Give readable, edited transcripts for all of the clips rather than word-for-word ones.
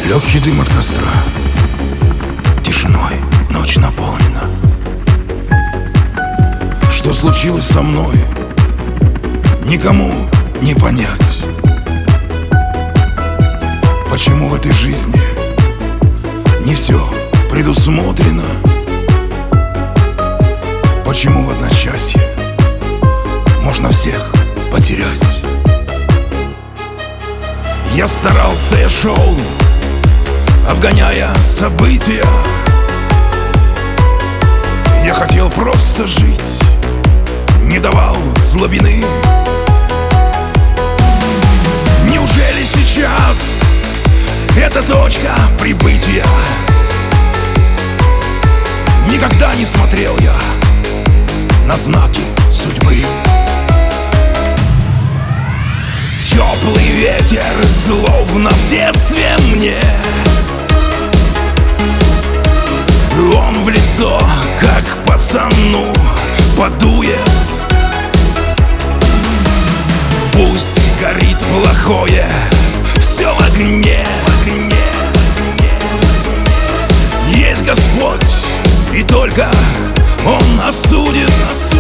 Легкий дым от костра, тишиной ночь наполнена. Что случилось со мной, никому не понять. Почему в этой жизни не все предусмотрено? Почему в одночасье можно всех потерять? Я старался, я шел, обгоняя события. Я хотел просто жить, не давал слабины. Неужели сейчас это точка прибытия? Никогда не смотрел я на знаки судьбы. Теплый ветер, словно в детстве мне, он в лицо, как пацану, подует. Пусть горит плохое, все в огне. Есть Господь, и только Он осудит.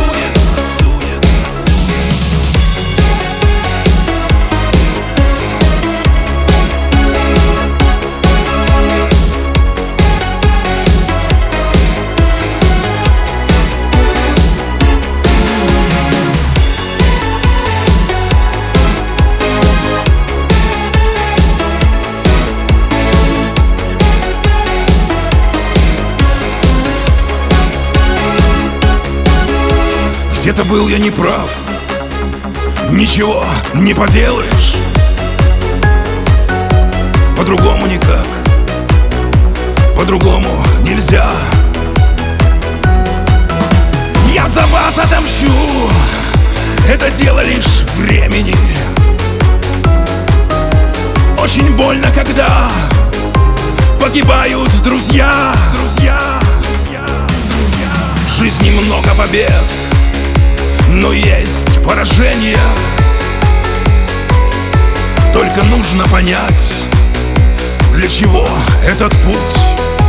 Где-то был я неправ, ничего не поделаешь. По-другому никак, по-другому нельзя. Я за вас отомщу, это дело лишь времени. Очень больно, когда погибают друзья. В жизни много побед, но есть поражения. Только нужно понять, для чего этот путь.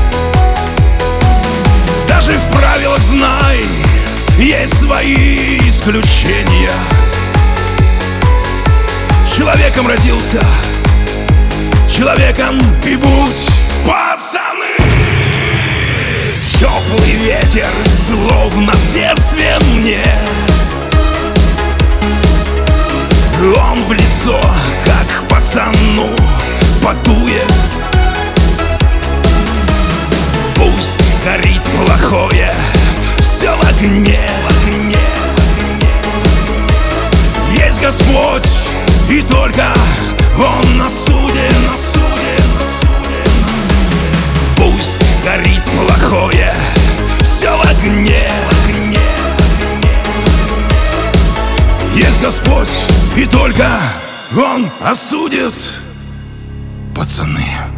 Даже в правилах, знай, есть свои исключения. Человеком родился, человеком и будь, пацаны! Теплый ветер, словно в детстве мне, он в лицо, как пацану, подует. Пусть горит плохое, все в огне. Есть Господь, и только Он осудит. Пусть горит плохое, все в огне. Есть Господь, и только Он осудит, пацаны.